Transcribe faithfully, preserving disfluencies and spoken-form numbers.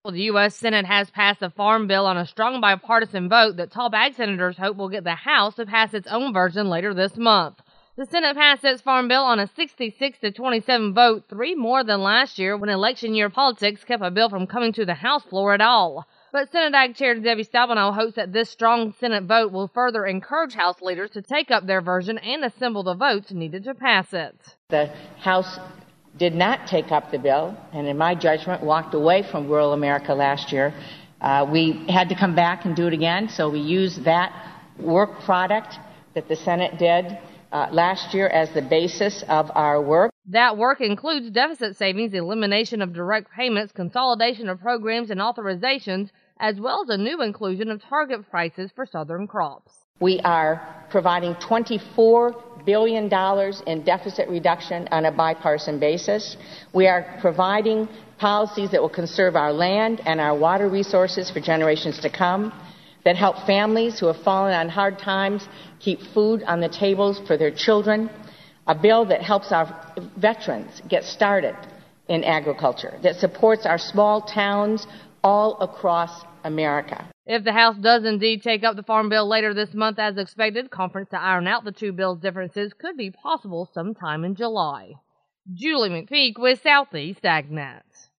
The U S Senate has passed a farm bill on a strong bipartisan vote that top ag senators hope will get the House to pass its own version later this month. The Senate passed its farm bill on a sixty-six to twenty-seven vote, three more than last year when election year politics kept a bill from coming to the House floor at all. But Senate Ag Chair Debbie Stabenow hopes that this strong Senate vote will further encourage House leaders to take up their version and assemble the votes needed to pass it. The House did not take up the bill, and in my judgment, walked away from rural America last year. Uh, we had to come back and do it again, so we used that work product that the Senate did uh, last year as the basis of our work. That work includes deficit savings, elimination of direct payments, consolidation of programs and authorizations, as well as a new inclusion of target prices for southern crops. We are providing twenty-four billion dollars in deficit reduction on a bipartisan basis. We are providing policies that will conserve our land and our water resources for generations to come, that help families who have fallen on hard times keep food on the tables for their children, a bill that helps our veterans get started in agriculture, that supports our small towns all across America. If the House does indeed take up the Farm Bill later this month as expected, conference to iron out the two bills' differences could be possible sometime in July. Julie McPeak with Southeast AgNet.